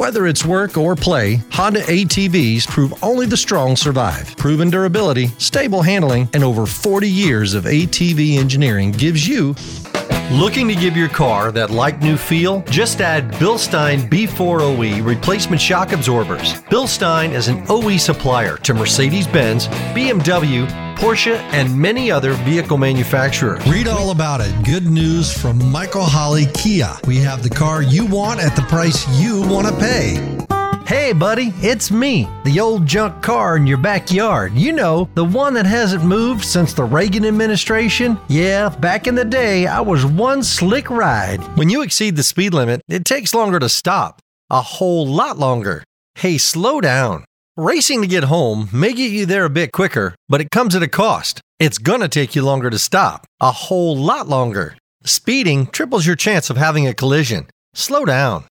Whether it's work or play, Honda ATVs prove only the strong survive. Proven durability, stable handling, and over 40 years of ATV engineering gives you... Looking to give your car that like-new feel? Just add Bilstein B4OE replacement shock absorbers. Bilstein is an OE supplier to Mercedes-Benz, BMW, Porsche, and many other vehicle manufacturers. Read all about it. Good news from Michael Holly Kia. We have the car you want at the price you want to pay. Hey buddy, it's me, the old junk car in your backyard. You know, the one that hasn't moved since the Reagan administration. Yeah, back in the day, I was one slick ride. When you exceed the speed limit, it takes longer to stop. A whole lot longer. Hey, slow down. Racing to get home may get you there a bit quicker, but it comes at a cost. It's gonna take you longer to stop. A whole lot longer. Speeding triples your chance of having a collision. Slow down.